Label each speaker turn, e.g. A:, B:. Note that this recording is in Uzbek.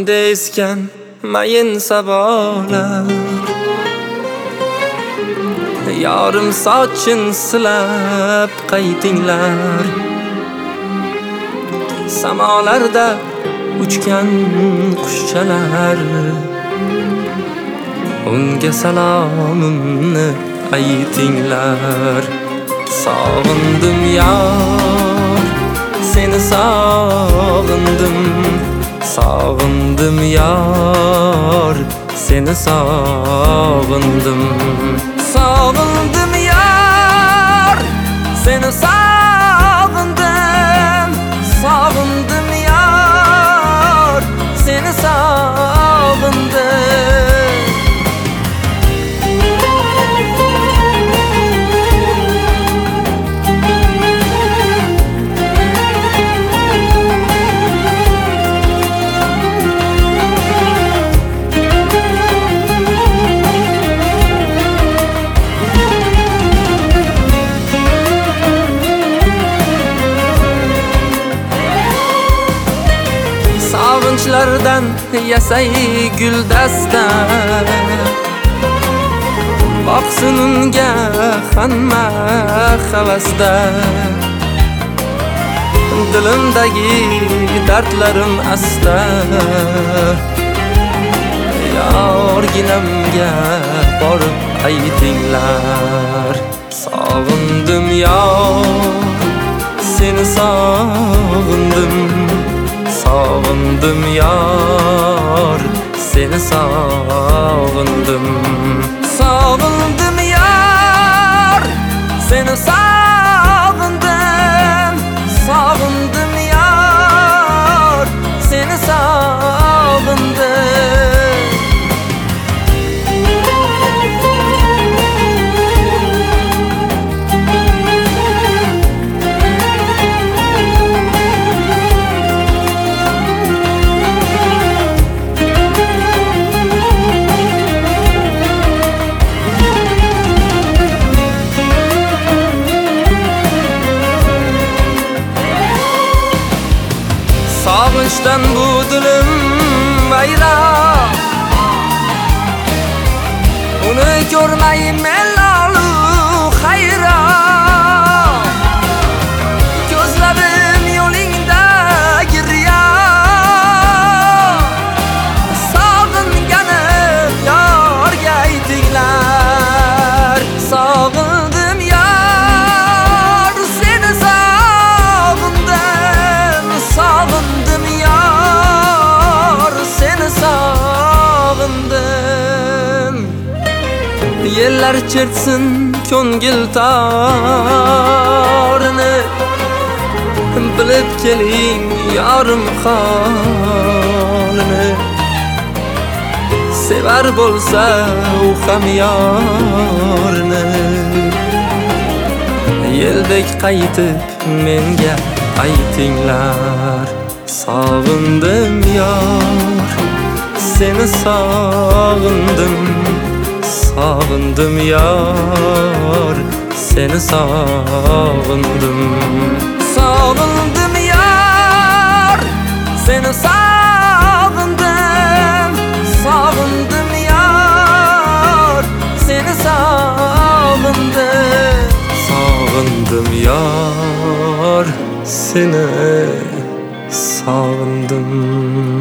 A: ko'nglimda esgan mayin savollar, yorim sochin silab qaytinglar. Samolarda uchgan qushchalar, unga salomimni aytinglar. Sog'indim yor, seni sog'indim. Sog'indim yor, seni sog'indim. Sog'indim yor, seni sog'indim. Sog'indim yor, seni sog'indim. Sog'inchlardan yasay guldasta, boqsin unga hamma havasda. Dilimdagi dardlarim asta, yorginamga borib aytinglar. Sog'indim yor, seni sog'indim. Sog'indim yor, seni sog'indim. Sog'indim yor, seni sog'indim. Sog'indim yor, seni sog'indim. Sog'inchdan bu dilim vayron, uni ko'rmay men lolu hayron. Ko'zlarim yo'lingda giryon, sog'inganim yorga aytinglar. Sog'indim yor, seni sog'indim. Sog'indim yor, seni sog'indim. Yellar chertsin ko'ngil torini, bilib keling yorim holini. Sevar bo'lsa u ham yorni, yeldek qaytib menga aytinglar. Sog'indim yor, seni sog'indim. Sog'indim yor, seni sog'indim. Sog'indim yor, seni sog'indim. Sog'indim yor, seni sog'indim. Sog'indim yor, seni sog'indim.